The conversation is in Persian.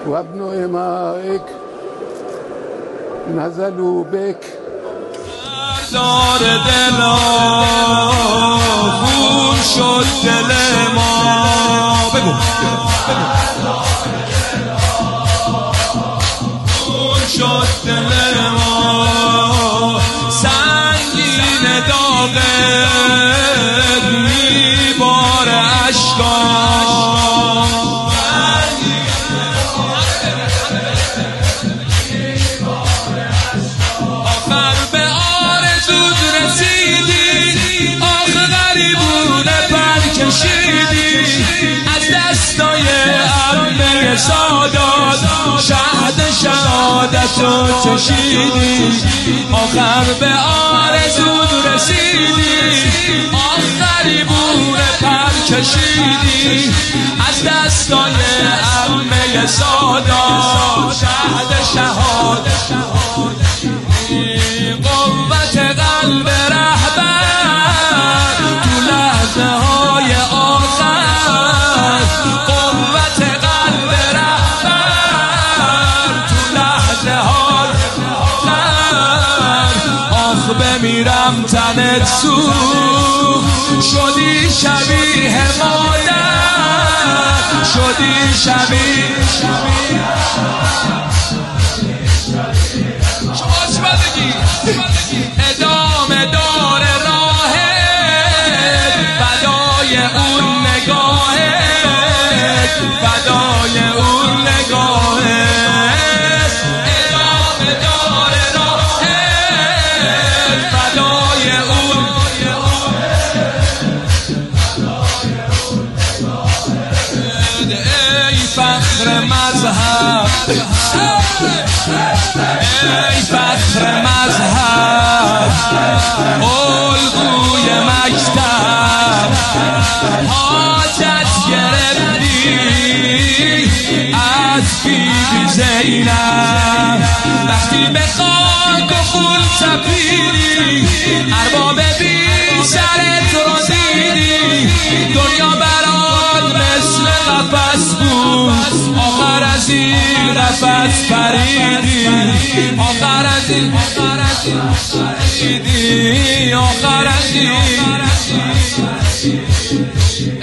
و ابن امائک نزلوا بک. دار دلا خون شد دل ما، بگو خون شد دل ما، سنگین داغت میبار اشکام، آخر به آرزوت رسیدی، آخه غریبونه پر کشیدی، از دستای عمه سادات شهد شهادتو چشیدی، آخر به آرزوت رسیدی، آخه غریبونه پر کشیدی، از دستای عمه سادات شهد شهادت. قوت قلب رهبر تو لحظه های آخر، قوت قلب رهبر تو لحظه های آخر، آخ بمیرم تنت سوخت، شدی شبیه مادر، شدی شبیه ادامه دار راهت، فدای اون نگاهت، فدای اون نگاهت، ادامه دار راهت، فدای اون ای فخر مذهب، ای فخر مذهب، الگوی مکتب، حاجت گرفتی از بیبی زینب، وقتی به خاک و خون تپیدی، ارباب بی سرت رو دیدی، دنیا برات مثل قفس بود، آخر از این قفس پریدی، آخر از این پریدی، آخر از این